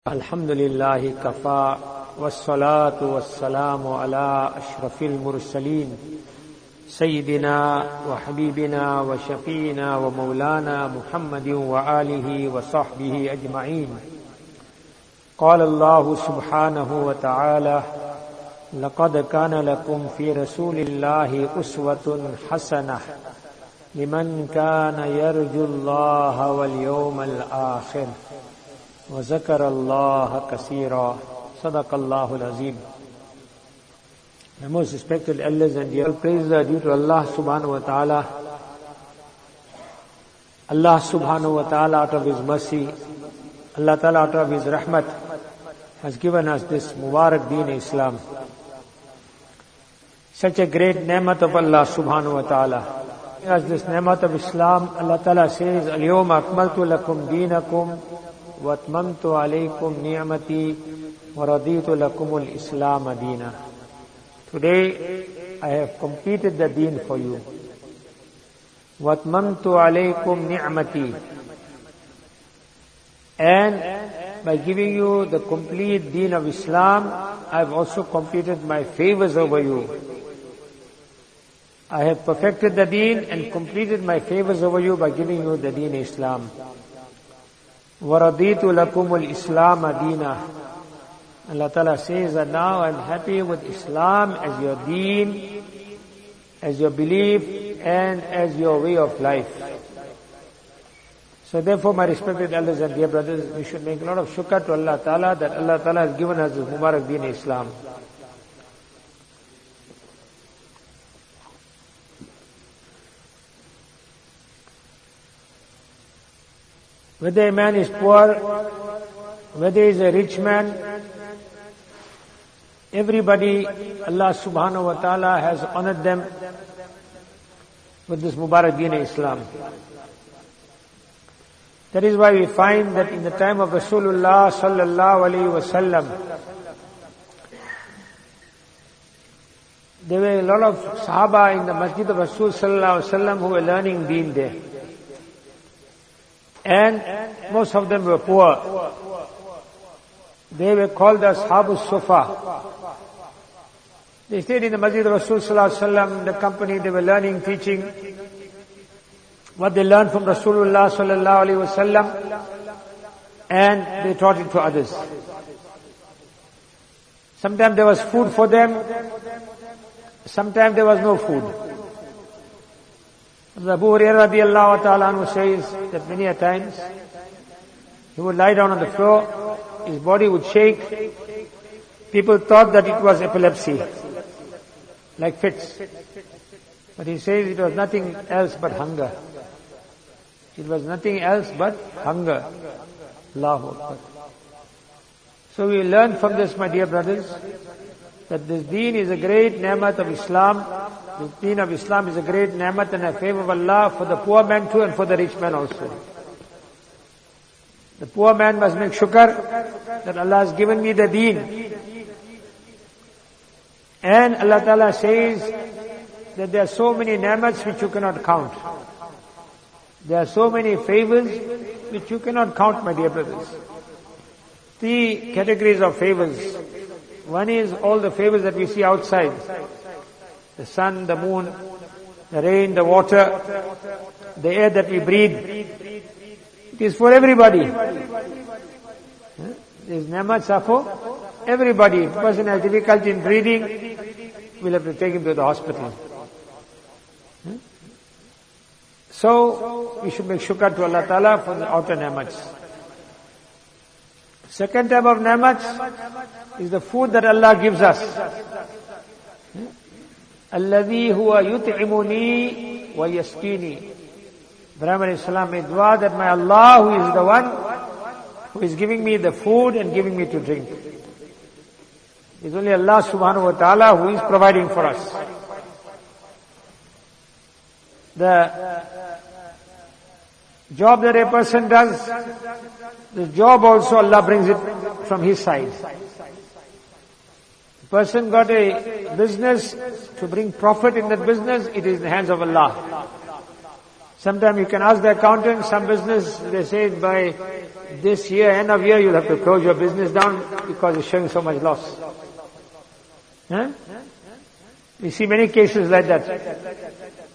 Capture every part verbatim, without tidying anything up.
Alhamdulillahi kafa wassalatu wassalamu ala ashrafil mursaleen sayyidina wa habibina wa shafiina wa maulana Muhammadin wa alihi wa sahbihi ajma'in. Qala Allahu subhanahu wa ta'ala, laqad kana lakum fi rasulillahi uswatun hasanah liman kana yarjullaha wal yawmal akhir wa zakara Allah kaseera. Sadaqallahu al-Azim. The most respected elders and dear praises are due to Allah subhanahu wa ta'ala. Allah subhanahu wa ta'ala, out of His mercy, Allah ta'ala out of His rahmat, has given us this Mubarak Deen Islam. Such a great ni'mat of Allah subhanahu wa ta'ala. As this ni'mat of Islam, Allah ta'ala says, Al-yawma akmaltu lakum deenakum wa atmamtu alaykum ni'mati wa raditu lakum al-Islam deena. Today, I have completed the deen for you. Wa atmamtu alaykum ni'mati. And by giving you the complete deen of Islam, I have also completed my favors over you. I have perfected the deen and completed my favors over you by giving you the deen Islam. وَرَضِيتُ لَكُمُ الْإِسْلَامَ دِينًا. Allah Ta'ala says that now I'm happy with Islam as your deen, as your belief, and as your way of life. So therefore, my respected elders and dear brothers, we should make a lot of shukr to Allah Ta'ala that Allah Ta'ala has given us this Mubarak Deen Islam. Whether a man is poor, whether he is a rich man, everybody, Allah subhanahu wa ta'ala has honored them with this Mubarak Deen Islam. That is why we find that in the time of Rasulullah sallallahu alayhi wa sallam, there were a lot of Sahaba in the Masjid of Rasul sallallahu alayhi wa sallam who were learning Deen there. And most of them were poor. They were called as Ashabus Sufa. They stayed in the Masjid of Rasul sallallahu alaihi wasallam, the company, they were learning, teaching what they learned from Rasulullah sallallahu alaihi wasallam, and they taught it to others. Sometimes there was food for them, sometimes there was no food. Abu Hurairah radiallahu ta'ala anhu says that many a times he would lie down on the floor, his body would shake. People thought that it was epilepsy, like fits. But he says it was nothing else but hunger. It was nothing else but hunger. Allahu Akbar. So we learn from this, my dear brothers, that this deen is a great ni'mat of Islam. The deen of Islam is a great ni'mat and a favor of Allah for the poor man too and for the rich man also. The poor man must make shukr that Allah has given me the deen. And Allah Ta'ala says that there are so many ni'mats which you cannot count. There are so many favors which you cannot count, my dear brothers. Three categories of favors. One is all the favors that we see outside. The sun, the moon, the rain, the water, the air that we breathe. It is for everybody. These ni'mats are for everybody. If a person has difficulty in breathing, we'll have to take him to the hospital. So, we should make shukr to Allah Ta'ala for the outer ni'mats. Second type of ni'mats is the food that Allah gives us. Alladhi huwa yut'imuni wa yasqini. Ibrahim alayhi salam made dua that my Allah, who is the one who is giving me the food and giving me to drink. It's only Allah subhanahu wa ta'ala who is providing for us. The job that a person does, the job also Allah brings it from His side. The person got a business to bring profit in that business, it is in the hands of Allah. Sometimes you can ask the accountant, some business, they say by this year, end of year, you'll have to close your business down because it's showing so much loss. Huh? We see many cases like that.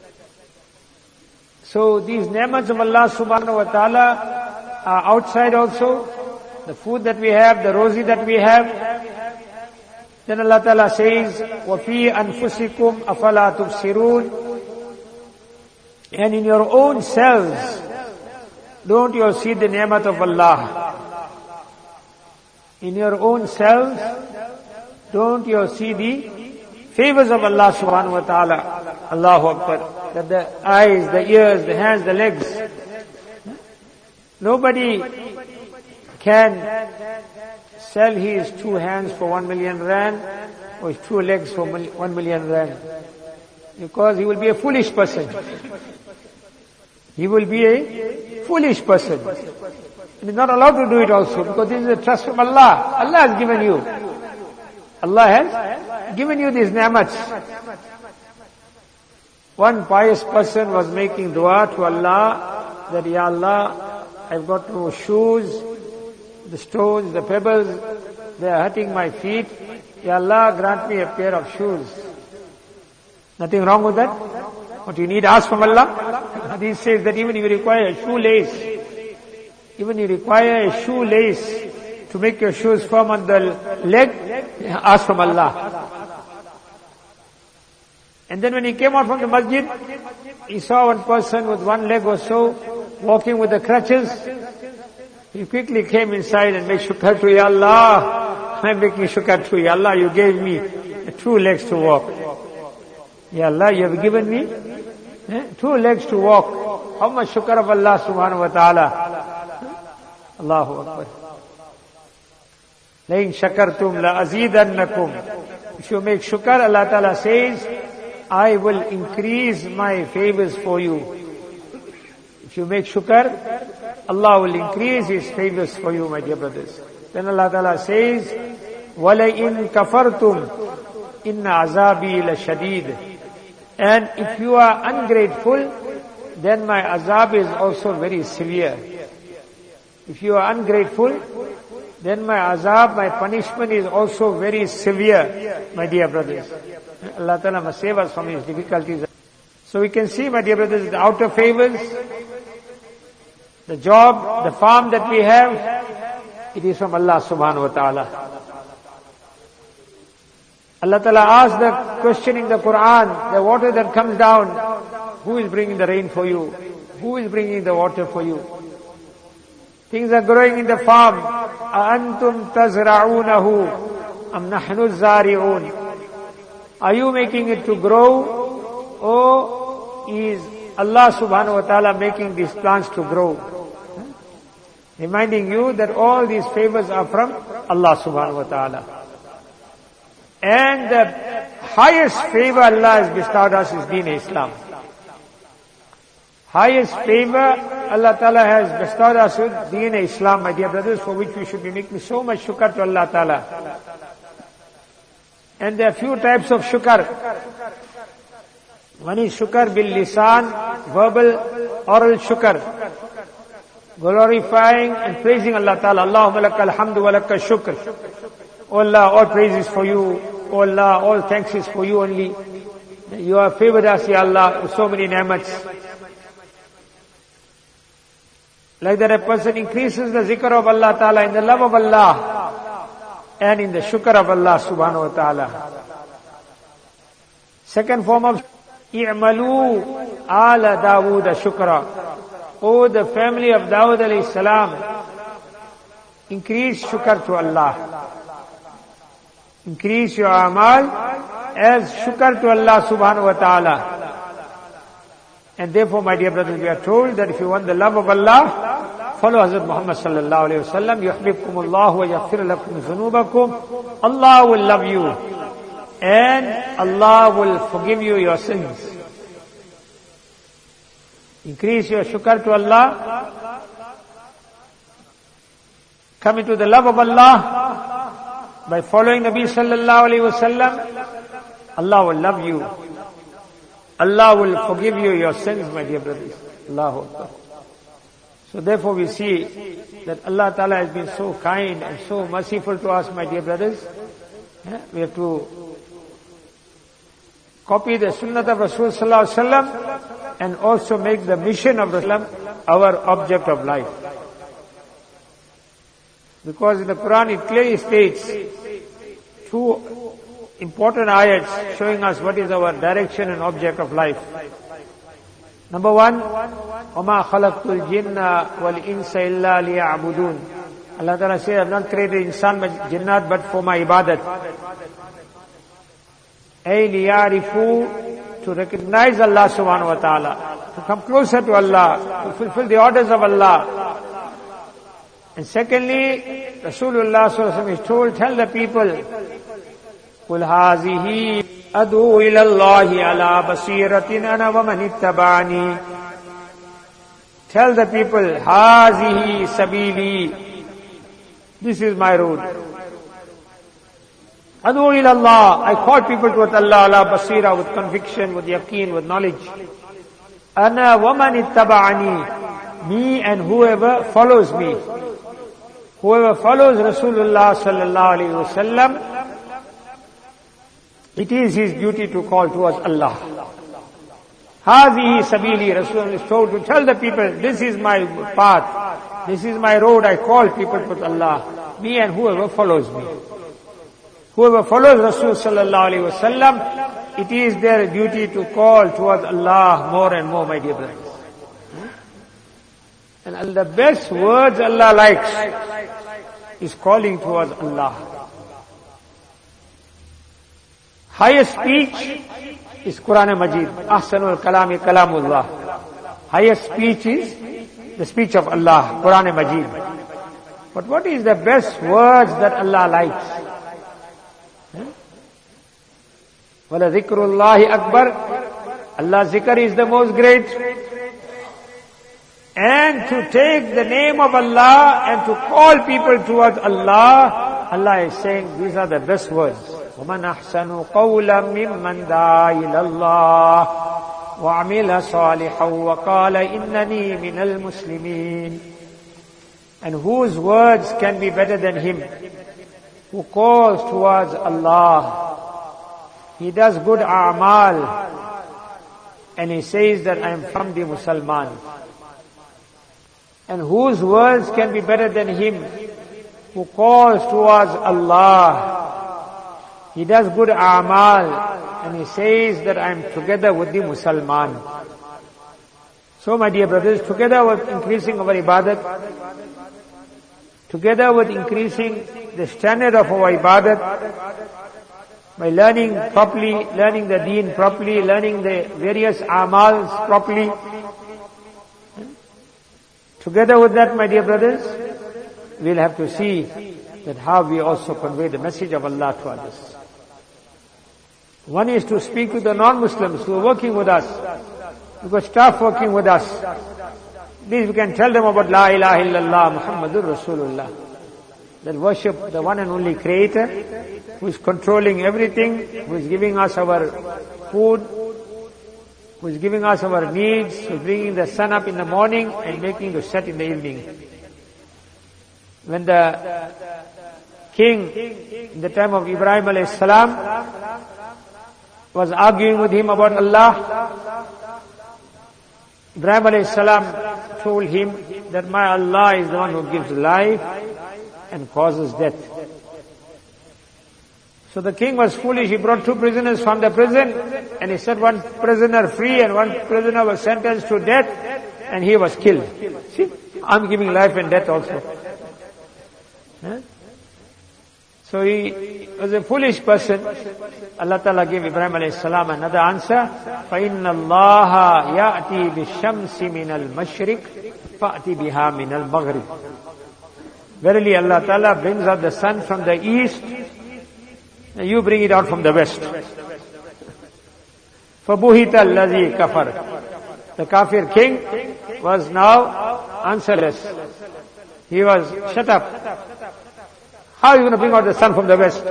So these ni'mats of Allah subhanahu wa ta'ala are outside also. The food that we have, the rosy that we have. Then Allah ta'ala says, وَفِي أَنفُسِكُمْ أَفَلَا تُبْصِرُونَ. And in your own selves, don't you see the ni'mat of Allah? In your own selves, don't you see the favors of Allah subhanahu wa ta'ala? Allahu Akbar. That the eyes, the ears, the hands, the legs. Nobody can sell his two hands for one million rand or his two legs for one million rand. Because he will be a foolish person. He will be a foolish person. He is not allowed to do it also because this is a trust from Allah. Allah has given you. Allah has given you these ni'mats. One pious person was making dua to Allah that, Ya Allah, I've got no shoes, the stones, the pebbles, they are hurting my feet. Ya Allah, grant me a pair of shoes. Nothing wrong with that. What you need, ask from Allah. Hadith says that even if you require a shoelace, even if you require a shoelace to make your shoes firm on the leg, ask from Allah. And then when he came out from the masjid, he saw one person with one leg or so, walking with the crutches. He quickly came inside and made shukr to Ya Allah. I'm making shukr to Ya Allah, you gave me two legs to walk. Ya Allah, you have given me eh, two legs to walk. How much shukr of Allah subhanahu wa ta'ala. Allahu Akbar. لَإِن شَكَرْتُمْ لَأَزِيدَنَّكُمْ. If you make shukr, Allah ta'ala says, I will increase my favors for you. If you make shukr, Allah will increase His favors for you, my dear brothers. Then Allah ta'ala says, وَلَئِن كَفَرْتُمْ إِنَّ عَذَابِي لَشَدِيدٌ. And if you are ungrateful, then my azab is also very severe. If you are ungrateful, then my azab, my punishment is also very severe, my dear brothers. Allah Ta'ala must save us from His difficulties. So we can see, my dear brothers, the outer favors, the job, the farm that we have, it is from Allah subhanahu wa ta'ala. Allah Ta'ala asked the question in the Quran, the water that comes down, who is bringing the rain for you? Who is bringing the water for you? Things are growing in the farm. أَأَنْتُمْ تَزْرَعُونَهُ أَمْ نَحْنُ الزَّارِعُونَ. Are you making it to grow? Or is Allah subhanahu wa ta'ala making these plants to grow? Reminding you that all these favors are from Allah subhanahu wa ta'ala. And the highest favor Allah has bestowed us is Deen Islam. Highest favor Allah Ta'ala has bestowed us with Deen Islam, my dear brothers, for which we should be making so much shukr to Allah Ta'ala. And there are few types of shukr. One is shukr bil lisan, verbal, oral shukr. Glorifying and praising Allah Ta'ala. Allahumma lakal hamdu wa lakal shukr. Oh Allah, all praise is for you. Oh Allah, all thanks is for you only. You have favored us, Ya Allah, with so many ni'mats. Like that a person increases the zikr of Allah Ta'ala in the love of Allah and in the shukr of Allah subhanahu wa ta'ala. Second form of i'malu ala Dawood shukra. Oh, the family of Dawood alayhi salam, increase shukr to Allah. Increase your amal as shukr to Allah subhanahu wa ta'ala. And therefore, my dear brothers, we are told that if you want the love of Allah, follow Hazrat Muhammad sallallahu alayhi wa sallam. يُحْبِبْكُمُ اللَّهُ وَيَغْفِرْ لَكُمْ ذُنُوبَكُمْ. Allah will love you and Allah will forgive you your sins. Increase your shukr to Allah. Come into the love of Allah. By following Nabi sallallahu alayhi wa sallam, Allah will love you. Allah will forgive you your sins, my dear brothers. Allahu Akbar. So therefore we see that Allah Ta'ala has been so kind and so merciful to us, my dear brothers. Yeah, we have to copy the sunnah of Rasul Sallallahu Alaihi Wasallam and also make the mission of Rasul our object of life. Because in the Quran it clearly states two important ayats showing us what is our direction and object of life. Number one, وَمَا خَلَقْتُ الْجِنَّ وَالْإِنسَ إِلَّا لِيَعْبُدُونَ. Allah Ta'ala says, I have not created insan but jinnat but for my ibadat. أي لِيَعْرِفُوا, to recognize Allah subhanahu wa ta'ala, to come closer to Allah, to fulfill the orders of Allah. And secondly, Rasulullah sallallahu alaihi wasallam is told, tell the people, قُلْ هَذِهِ أَدْعُو إِلَى اللَّهِ عَلَى بَصِيرَةٍ أَنَا وَمَنِ اتَّبَعَنِي. Tell the people, هَذِهِ سَبِيلِي, this is my road. أَدْعُو إِلَى اللَّهِ, I call people towards Allah, عَلى بَصِيرَةٍ, with conviction, with yaqeen, with knowledge. أَنَا وَمَنِ اتَّبَعَنِي, me and whoever follows me. Whoever follows Rasulullah sallallahu alaihi wasallam, it is his duty to call towards Allah. Hāzihi sabīli, Rasulullah is told to tell the people, this is my path, this is my road, I call people towards Allah, me and whoever follows me. Whoever follows Rasul sallallahu alaihi wasallam, it is their duty to call towards Allah more and more, my dear brothers. And the best words Allah likes is calling towards Allah. Highest speech is Quran Majid. Ahsanul kalami kalamullah. Highest speech is the speech of Allah, Quran Majid. But what is the best words that Allah likes? Wala zikrullahi akbar. Allah's zikr is the most great. And to take the name of Allah and to call people towards Allah, Allah is saying these are the best words. وَمَنْ أَحْسَنُ قَوْلًا مِّمَّنْ دَعَا إِلَى اللَّهِ وَعَمِلَ صَالِحًا وَقَالَ إِنَّنِي مِنَ الْمُسْلِمِينَ. And whose words can be better than him who calls towards Allah? He does good a'mal and he says that I am from the Musliman. And whose words can be better than him who calls towards Allah? He does good a'mal and he says that I am together with the Musliman. So my dear brothers, together with increasing our ibadat, together with increasing the standard of our ibadat, by learning properly, learning the deen properly, learning the various a'mals properly, together with that, my dear brothers, we'll have to see that how we also convey the message of Allah to others. One is to speak to the non-Muslims who are working with us. We've got staff working with us. These we can tell them about La ilaha illallah Muhammadur Rasulullah. That worship the one and only Creator, who is controlling everything, who is giving us our food, who is giving us our needs, who is bringing the sun up in the morning and making it set in the evening. When the king, in the time of Ibrahim alayhi salam, was arguing with him about Allah, Ibrahim alayhi salam told him that my Allah is the one who gives life and causes death. So the king was foolish. He brought two prisoners from the prison and he set one prisoner free and one prisoner was sentenced to death and he was killed. See, I'm giving life and death also. Huh? So he was a foolish person. Allah Ta'ala gave Ibrahim alayhi salam another answer. فَإِنَّ اللَّهَ يَأْتِي بِالشَّمْسِ مِنَ الْمَشْرِقِ فَأْتِ بِهَا مِنَ الْمَغْرِبِ. Verily Allah Ta'ala brings out the sun from the east, and you bring it out from the west. فَبُهِتَ الَّذِي كَفَرَ. The kafir king was now answerless. He was shut up. How are you going to bring out the sun from the west?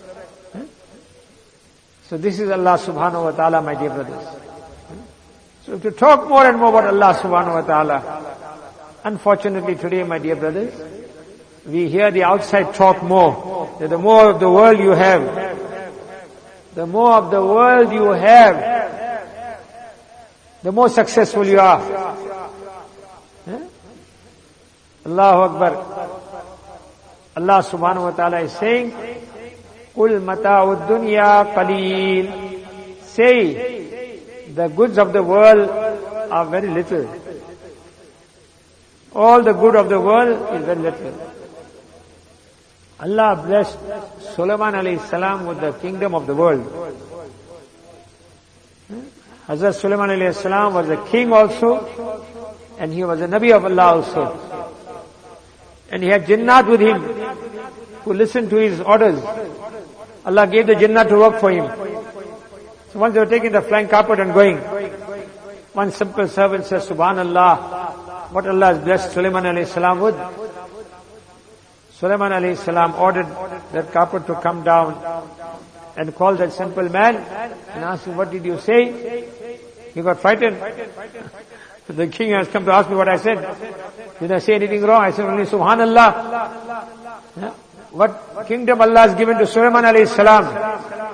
So this is Allah subhanahu wa ta'ala, my dear brothers. So So to talk more and more about Allah subhanahu wa ta'ala. Unfortunately today, my dear brothers, we hear the outside talk more. That the more of the world you have, the more of the world you have, the more successful you are. Eh? Allahu Akbar. Allah subhanahu wa ta'ala is saying, Qul mata'ud dunya qaleel. Say, the goods of the world are very little. All the good of the world is very little. Allah blessed Sulaiman alayhi salam with the kingdom of the world. Hazrat Sulaiman alayhi salam was a king also, and he was a Nabi of Allah also. And he had jinnat with him who listened to his orders. Allah gave the jinnat to work for him. So once they were taking the flying carpet and going, one simple servant says, Subhanallah, what Allah has blessed Sulaiman alayhi salam with. Sulaiman alayhi salam ordered that carpet to come down and called that simple man and asked him, what did you say? He got frightened. The king has come to ask me what I said. Did I say anything wrong? I said only Subhanallah. Yeah. What kingdom Allah has given to Sulaiman alayhi salam?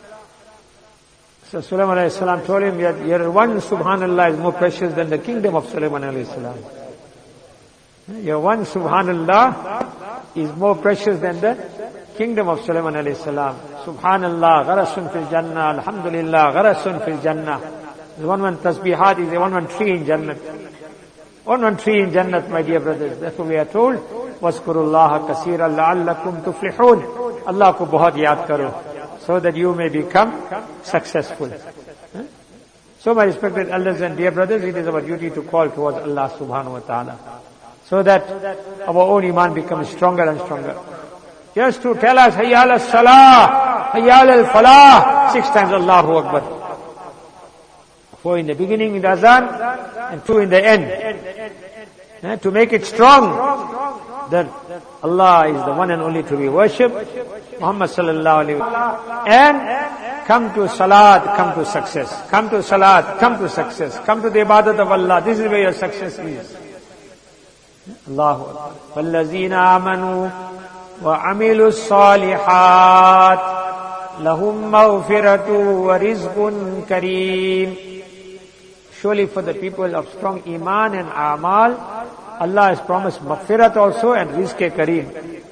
So Sulaiman alayhi salam told him, your one Subhanallah is more precious than the kingdom of Sulaiman alayhi salam. Your one Subhanallah is more precious than the kingdom of Sulaiman alayhi salam. Subhanallah, gharasun fil jannah, alhamdulillah, gharasun fil jannah. The one one tasbihat is a one one tree in Jannat. One one tree in Jannat, my dear brothers. Therefore we are told, وَاذْكُرُوا اللَّهَ كَثِيرًا لَعَلَّكُمْ تُفْلِحُونَ. Allah ko bahut yaad karo, so that you may become successful. So my respected elders and dear brothers, it is our duty to call towards Allah subhanahu wa ta'ala, so that our own iman becomes stronger and stronger. Just to tell us, Hayya ala salah, Hayya ala falah, six times Allahu Akbar. Four in the beginning in the azan, and two in the end. Eh, to make it strong, that Allah is the one and only to be worshipped, Muhammad sallallahu alaihi wasallam. And come to salat, come to success. Come to salat, come to success. Come to the ibadat of Allah. This is where your success is. Allahu Akbar. وَالَّذِينَ آمَنُوا وَعَمِلُوا الصَّالِحَاتِ لَهُمْ مَغْفِرَةٌ وَرِزْقٌ كَرِيمٌ. Surely for the people of strong iman and amal, Allah has promised maghfirat also and rizq kareem.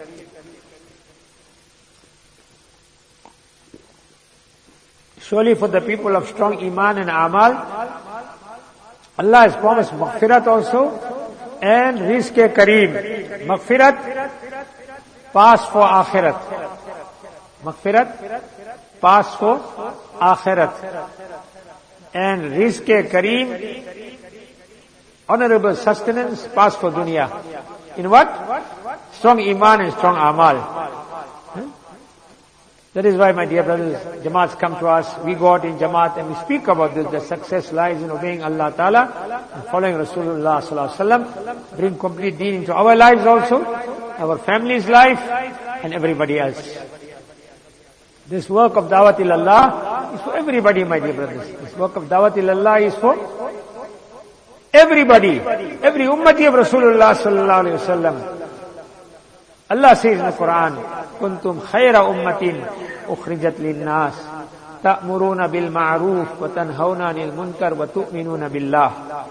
Surely for the people of strong iman and amal, Allah has promised maghfirat also and rizq kareem. Maghfirat, pass for akhirat. Maghfirat, pass for akhirat. And rizq kareem, honorable sustenance, pass for dunya. In what? Strong iman and strong amal. Hmm? That is why, my dear brothers, Jamaats come to us, we go out in Jamaat and we speak about this. The success lies in obeying Allah Ta'ala and following Rasulullah Sallallahu Alaihi Wasallam. Bring complete deen into our lives also, our family's life, and everybody else. This work of Dawat ilallah is for everybody, my dear brothers. This work of Dawat ilallah is for everybody. Every ummati of Rasulullah sallallahu alayhi wa sallam. Allah says in the Quran, Kuntum khayra ummatin ukhrijat linnas, ta'muruna bil ma'ruf wa tanhawna anil munkar wa tu'minuna billah.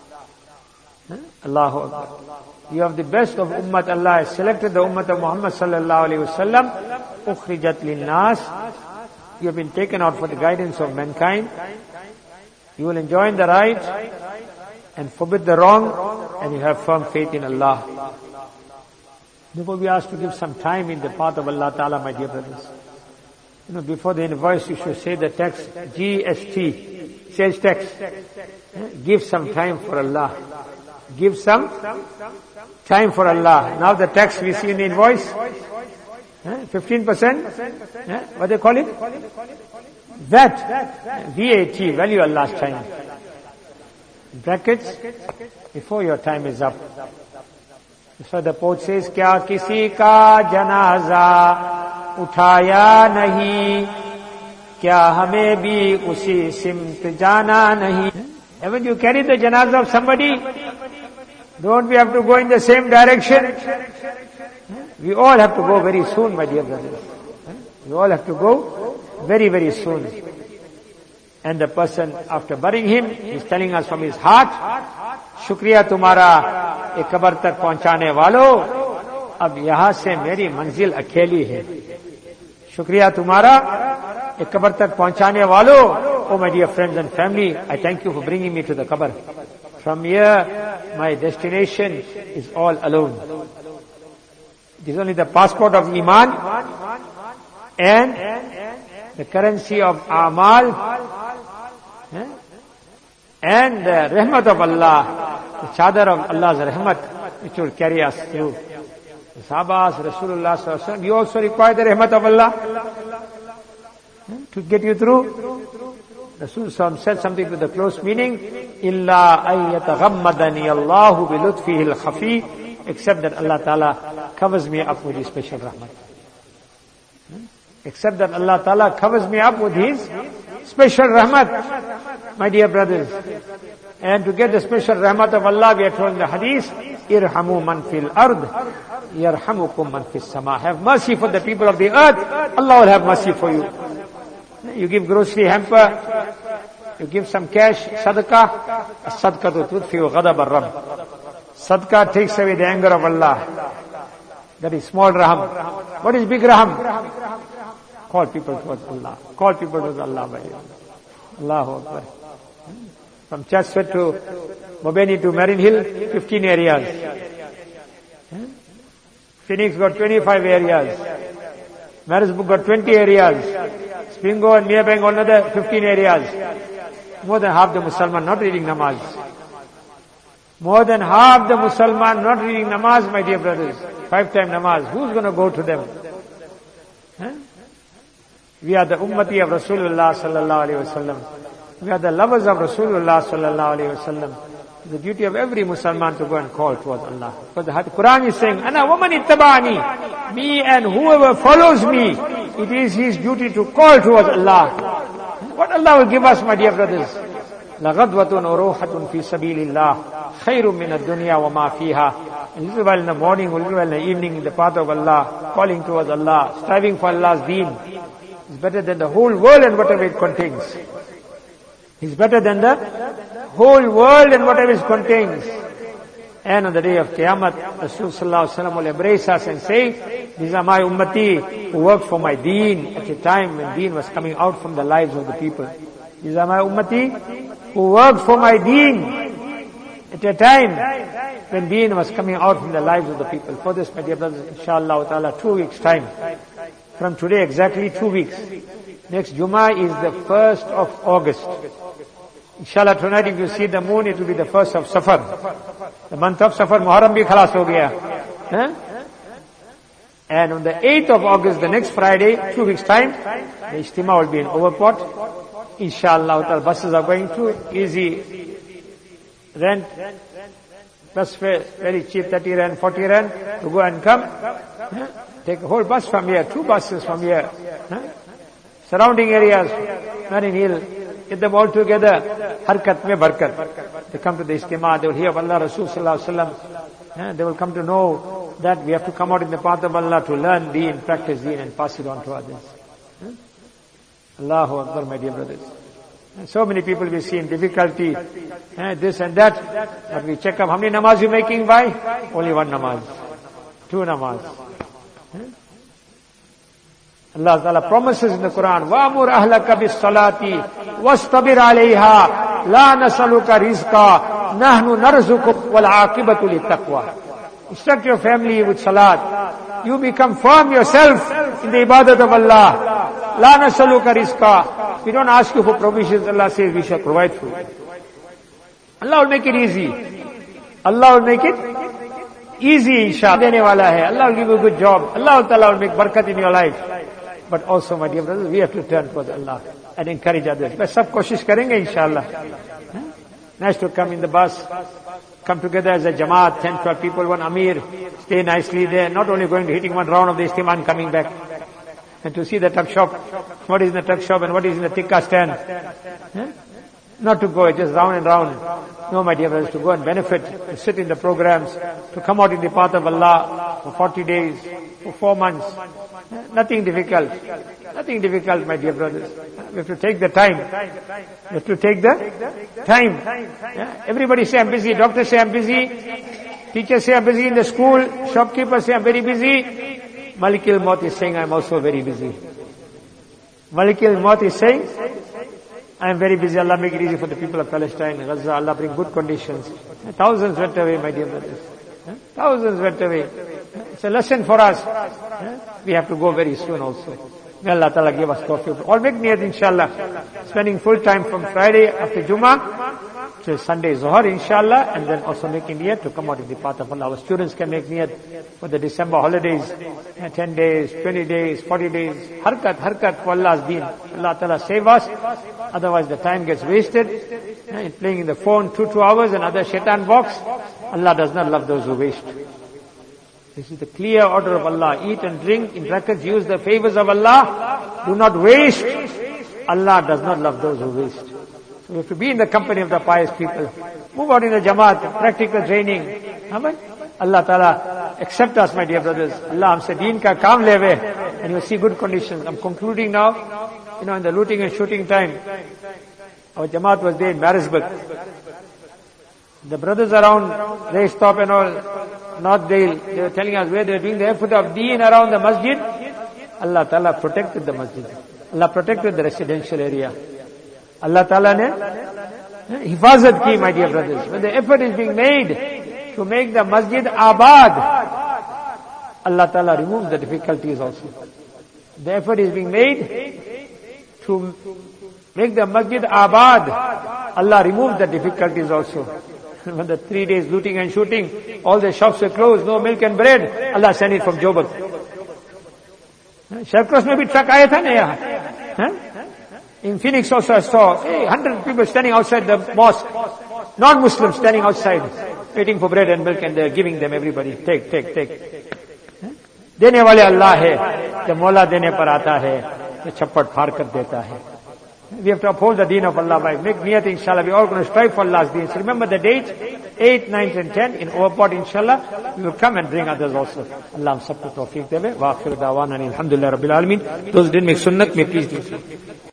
Allahu Akbar. You have the best of ummat. Allah has selected the ummat of Muhammad sallallahu alayhi wa sallam. Ukhrijat linnas. You have been taken out for the guidance of mankind. You will enjoin the right and forbid the wrong, and you have firm faith in Allah. Therefore we ask to give some time in the path of Allah Ta'ala, my dear brothers. You know, before the invoice you should say the text G S T, sales tax. Give some time for Allah. Give some time for Allah. Now the tax we see in the invoice, fifteen percent, what do they call it? V A T, V A T, value Allah's time. Brackets, before your time is up. So the poet says, Kya kisi ka janaza uthaya nahi, kya hame bhi usi simt jana nahi. And when you carry the janazah of somebody, don't we have to go in the same direction? We all have to go very soon, my dear brothers. We all have to go very, very soon. And the person, after burying him, is telling us from his heart, Shukriya tumhara ek kabar tak pahunchane walo, ab yahan se meri manzil akheli hai. Shukriya tumhara ek kabar tak pahunchane walo. Oh my dear friends and family, I thank you for bringing me to the kabar. From here, my destination is all alone. It is only the passport of Iman and the currency of Amal and the Rahmat of Allah, the Chadar of Allah's Rahmat, which will carry us through. The Sahabas, Rasulullah sallallahu alaihi wasallam, you also require the Rahmat of Allah to get you through. Rasul said something with a close meaning, Illa ay yataghammadani Allahu bi lutfihi al-khafi, except that Allah Ta'ala covers me up with His special rahmat. Except that Allah Ta'ala covers me up with His special rahmat, my dear brothers. And to get the special rahmat of Allah, we are told in the hadith, Irhamu man fil ard, yarhamukum man fis sama. Have mercy for the people of the earth, Allah will have mercy for you. You give grocery hamper, you give some cash, sadaqah, sadaqah to tudfi'u ghadab ar-rabb. Sadaqah takes away the anger of Allah. That is small raham. What is big raham? Call people towards Allah. Call people towards Allah. Allahu Akbar. From Chatsworth to Mobeni to Marine Hill, fifteen areas. Phoenix got twenty-five areas. Marisburg got twenty areas. Spingo and Meerbank another fifteen areas. More than half the Muslims not reading namaz. More than half the Muslims not reading namaz, my dear brothers. Five time namaz. Who's going to go to them? Huh? We are the ummati of Rasulullah sallallahu alayhi wa sallam. We are the lovers of Rasulullah sallallahu alayhi wa sallam. It's the duty of every Musliman to go and call towards Allah. Because the Quran is saying, Ana waman ittaba'ani, me and whoever follows me, it is his duty to call towards Allah. What Allah will give us, my dear brothers? لَغَدْوَةٌ وَرُوحَةٌ فِي سَبِيلِ اللَّهِ خَيْرٌ مِنَ الدُّنْيَا وَمَا فِيهَا. A little while in the morning, a little while in the evening, in the path of Allah, calling towards Allah, striving for Allah's deen, is better than the whole world and whatever it contains. Is better than the whole world and whatever it contains. And on the day of Qiyamah, Rasul sallallahu alaihi wasallam will embrace us and say, these are my ummati who worked for my deen at a time when deen was coming out from the lives of the people. These are my ummati who worked for my deen at a time when deen was coming out from the lives of the people. For this, my dear brothers, inshallah ta'ala, two weeks time. From today, exactly two weeks. Next Jummah is the first of August. Inshallah, tonight if you see the moon, it will be the first of Safar. The month of Safar, Muharram bhi khalas ho gaya. Huh? And on the eighth of August, the next Friday, two weeks time, the Ijtima will be in Overport. Inshallah, buses are going through, easy rent, bus fare, very cheap, thirty rand, forty rand, to go and come. Huh? Take a whole bus from here, two buses from here. Huh? Surrounding areas, Marine Hill, get them all together. Harkat mein barkat. They come to the Ijtima, they will hear of Allah, Rasul sallallahu alaihi wasallam. They will come to know that we have to come out in the path of Allah to learn deen, practice deen and pass it on to others. Huh? Allahu Akbar, my dear brothers. And so many people we see in difficulty, eh, this and that, but we check up, how many namaz you making by? Only one namaz. Two namaz. Eh? Allah Ta'ala promises in the Quran, وَأَمُرْ أَهْلَكَ بِالصَّلَاةِ وَاسْتَبِرْ عَلَيْهَا لَا نَسَلُكَ رِزْقًا نَحْنُ نَرْزُقُكَ وَالْعَاقِبَةُ لِلتَّقْوَى. Instruct your family with salat. You become firm yourself in the ibadat of Allah. La nasaluka rizqa. We don't ask you for provisions. Allah says we shall provide for you. Allah will make it easy. Allah will make it easy, inshallah. Dene wala hai. Allah will give you a good job. Allah Ta'ala will make barakat in your life. But also, my dear brothers, we have to turn towards Allah and encourage others. But sab koshish karenge, inshallah. Nice to come in the bus. Come together as a Jamaat, ten, twelve people, one Amir, stay nicely there, not only going to hitting one round of the Ijtima and coming back. And to see the tuck shop, what is in the tuck shop and what is in the tikka stand. Huh? Not to go just round and round. No, my dear brothers, to go and benefit, to sit in the programs, to come out in the path of Allah for forty days, for four months. Nothing difficult. Nothing difficult, my dear brothers. We have to take the time. We have to take the time. Yeah? Everybody say I'm busy. Doctors say I'm busy. Teachers say I'm busy in the school. Shopkeepers say I'm very busy. Malikul Maut is saying I'm also very busy. Malikul Maut is saying I am very busy. Allah make it easy for the people of Palestine. Gaza, Allah bring good conditions. Thousands went away, my dear brothers. Thousands went away. It's a lesson for us. We have to go very soon also. May Allah Ta'ala give us tawfiq. All make niyat, inshallah. Spending full time from Friday after Jummah to Sunday Zohar, inshallah, and then also making niyat to come out in the path of Allah. Our students can make niyat for the December holidays, ten days, twenty days, forty days. Harkat, harkat for Allah's deen. Allah Ta'ala save us. Otherwise the time gets wasted. In playing in the phone two, two hours and other shaitan box. Allah does not love those who waste. This is the clear order of Allah. Eat and drink in brackets, use the favors of Allah. Do not waste. Allah does not love those who waste. So we have to be in the company of the pious people. Move out in the Jamaat, practical training. Amen. Allah Ta'ala accept us, my dear brothers. Allah humse deen ka kaam leve, and you'll see good conditions. I'm concluding now. You know, in the looting and shooting time, our Jamaat was there in Marisburg. The brothers around, they stop and all, North Dale, they were telling us where they were doing the effort of deen around the masjid. Allah Ta'ala protected the masjid. Allah protected the residential area. Allah Ta'ala ne hifazat ki, my dear brothers. When the effort is being made to make the masjid abad, Allah Ta'ala removes the difficulties also. The effort is being made to make the masjid abad. Allah removes the difficulties also. When the three days looting and shooting, all the shops were closed, no milk and bread, Allah sent it from Joburg. Sharkros mein bhi truck aaya tha na yahan. In Phoenix also I saw, hey, hundred people standing outside the mosque, non-Muslims standing outside, waiting for bread and milk, and they're giving them everybody. Take, take, take. Dene wale Allah hai, the Mola dene par aata hai, the chappat phar kar deta hai. We have to uphold the deen of Allah by make niyat, inshallah. We are all going to strive for Allah's deen. So remember the date, eight, nine and ten in Overport, inshallah. We will come and bring others also. Allah hum sabko tawfiq deve. Wa akhir da'wana alhamdulillah rabbil alamin. Those who didn't make sunnat may please do so.